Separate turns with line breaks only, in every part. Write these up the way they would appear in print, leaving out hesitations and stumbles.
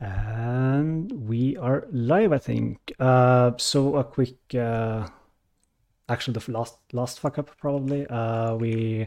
And we are live, I think. So a quick, actually the last fuck up probably. We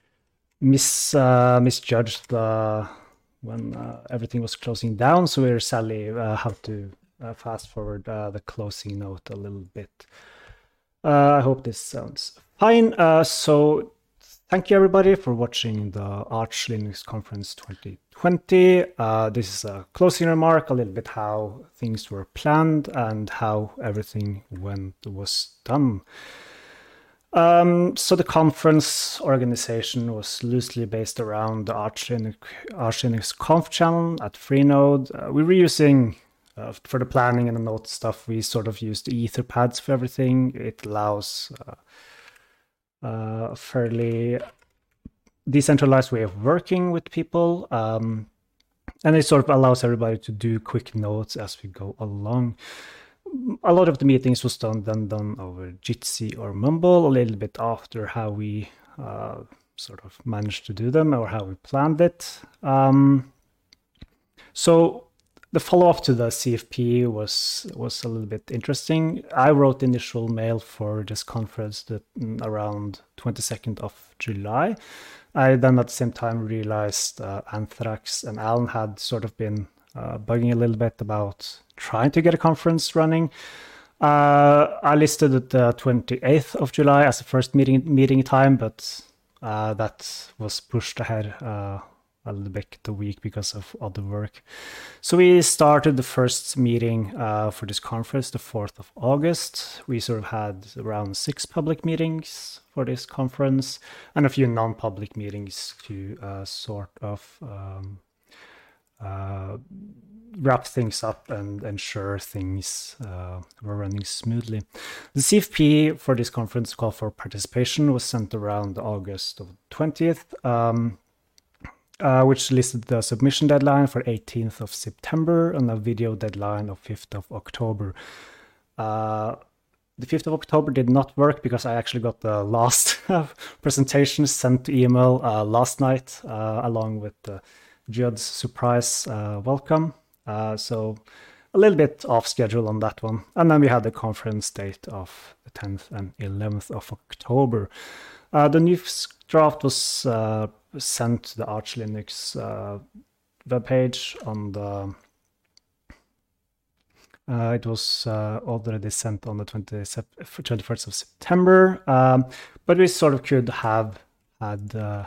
misjudged when everything was closing down, so we sadly have to fast forward the closing note a little bit. I hope this sounds fine. So thank you everybody for watching the Arch Linux Conference 2020. This is a closing remark, a little bit how things were planned and how everything was done. So the conference organization was loosely based around the Arch Linux Conf channel at Freenode. We were using for the planning and the note stuff, we sort of used Etherpads for everything. It allows a fairly decentralized way of working with people. And it sort of allows everybody to do quick notes as we go along. A lot of the meetings was done over Jitsi or Mumble, a little bit after how we sort of managed to do them or how we planned it. So the follow-up to the CFP was a little bit interesting. I wrote the initial mail for this conference around 22nd of July. I then at the same time realized Anthrax and Alan had sort of been bugging a little bit about trying to get a conference running. I listed the 28th of July as the first meeting time, but that was pushed ahead a little bit the week because of other work. So we started the first meeting for this conference the 4th of August. We sort of had around 6 public meetings for this conference and a few non-public meetings to sort of wrap things up and ensure things were running smoothly. The CFP for this conference call for participation was sent around August of 20th, which listed the submission deadline for 18th of September and a video deadline of 5th of October. The 5th of October did not work because I actually got the last presentation sent to email last night, along with Judd's surprise welcome. So a little bit off schedule on that one. And then we had the conference date of the 10th and 11th of October. The news draft was sent to the Arch Linux webpage on the it was already sent on the 21st of September, but we sort of could have had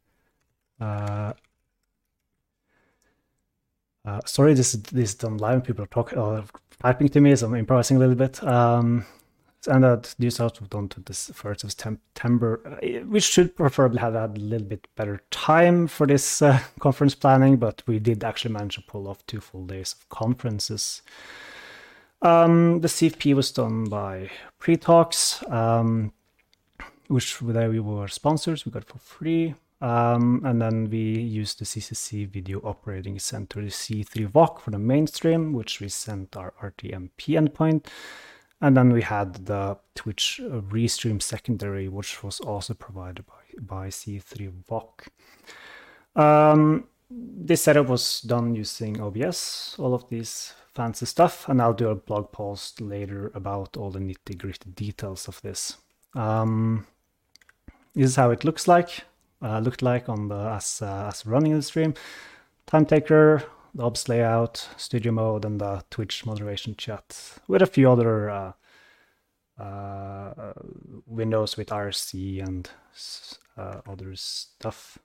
sorry, this is done live. People are typing to me, so I'm improvising a little bit. And that news out was done to this 1st of September. We should preferably have had a little bit better time for this conference planning, but we did actually manage to pull off 2 full days of conferences. The CFP was done by Pre-Talks, which there we were sponsors. We got it for free. And then we used the CCC Video Operating Center, the C3 VOC for the mainstream, which we sent our RTMP endpoint. And then we had the Twitch Restream secondary, which was also provided by C3 VOC. This setup was done using OBS, all of these fancy stuff, and I'll do a blog post later about all the nitty-gritty details of this. This is how it looked like on the as running the stream. Time taker, the OBS layout, studio mode, and the Twitch moderation chat with a few other windows with IRC and other stuff.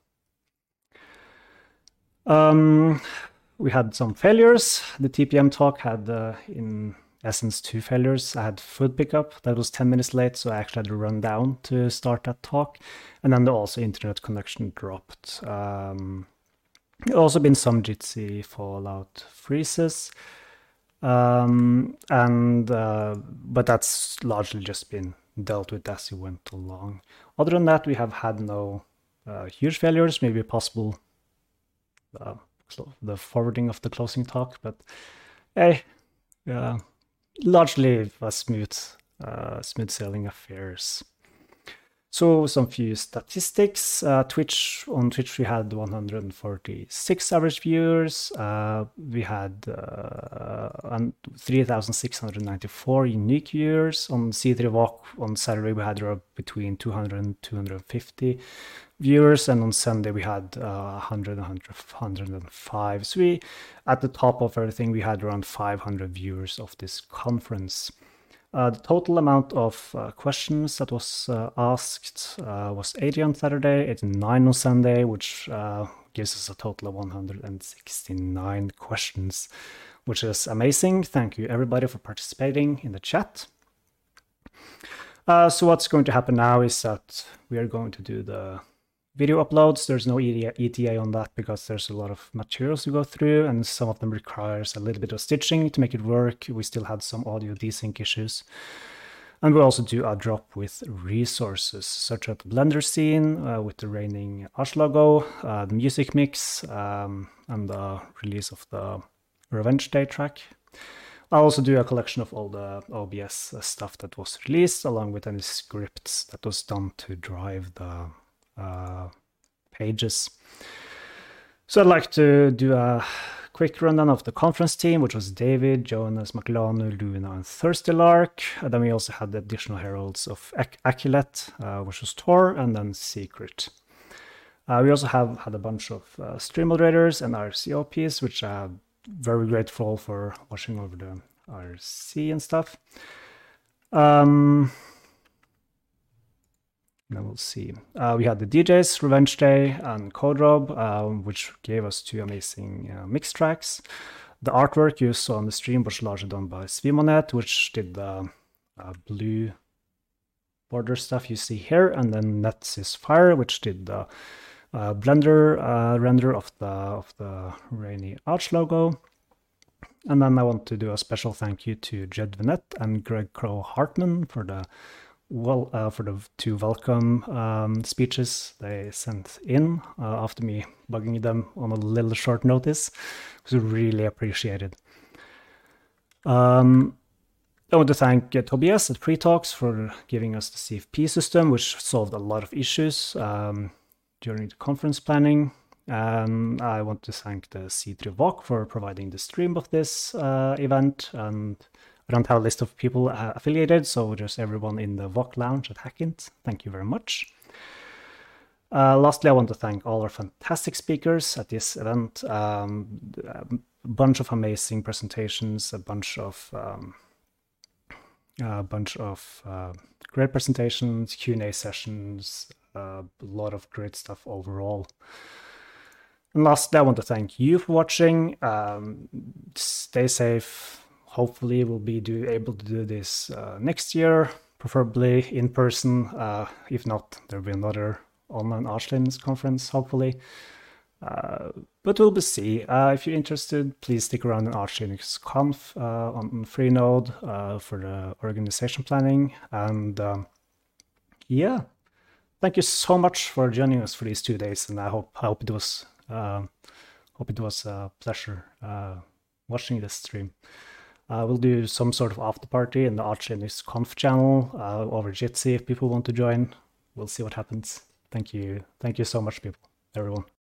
We had some failures. The TPM talk had, in essence, 2 failures. I had food pickup that was 10 minutes late, so I actually had to run down to start that talk. And then also internet connection dropped. Also been some Jitsi fallout freezes, but that's largely just been dealt with as we went along. Other than that, we have had no huge failures. Maybe possible the forwarding of the closing talk, but hey, largely a smooth sailing affairs. So some few statistics. On Twitch we had 146 average viewers. We had 3,694 unique viewers. On C3 Walk on Saturday we had between 200 and 250 viewers, and on Sunday we had 100 and 105. So we, at the top of everything, we had around 500 viewers of this conference. The total amount of questions that was asked was 80 on Saturday, 89 on Sunday, which gives us a total of 169 questions, which is amazing. Thank you everybody for participating in the chat. So what's going to happen now is that we are going to do the video uploads. There's no ETA on that because there's a lot of materials to go through, and some of them requires a little bit of stitching to make it work. We still had some audio desync issues. And we'll also do a drop with resources, such as the Blender scene with the Raining Arch logo, the music mix, and the release of the Revenge Day track. I'll also do a collection of all the OBS stuff that was released, along with any scripts that was done to drive the pages. So I'd like to do a quick rundown of the conference team, which was David, Jonas, Maclanu, Luna, and Thirsty Lark. And then we also had the additional heralds of Aculet, which was Tor, and then Secret. We also had a bunch of stream moderators and RCOPs, which I'm very grateful for watching over the RC and stuff. Then we'll see. We had the DJs, Revenge Day, and Codrob, which gave us 2 amazing mix tracks. The artwork you saw on the stream was largely done by Svimonet, which did the blue border stuff you see here, and then Netsys Fire, which did the Blender render of the Rainy Arch logo. And then I want to do a special thank you to Jed Vinette and Greg Crow Hartman for the 2 welcome speeches they sent in after me bugging them on a little short notice. It was really appreciated. I want to thank Tobias at Pre-Talks for giving us the CFP system, which solved a lot of issues during the conference planning. I want to thank the C3 VOC for providing the stream of this event, and I don't have a list of people affiliated, so just everyone in the VOC lounge at Hackint. Thank you very much. Lastly, I want to thank all our fantastic speakers at this event. A bunch of amazing presentations, a bunch of great presentations, Q&A sessions, a lot of great stuff overall. And lastly, I want to thank you for watching. Stay safe. Hopefully we'll be able to do this next year, preferably in person. If not, there'll be another online Arch Linux conference, hopefully. But we'll see. If you're interested, please stick around in Arch Linux Conf on Freenode for the organization planning. And yeah, thank you so much for joining us for these 2 days, and I hope it was a pleasure watching this stream. We'll do some sort of after party in the Arch Linux Conf channel over Jitsi if people want to join. We'll see what happens. Thank you so much, everyone.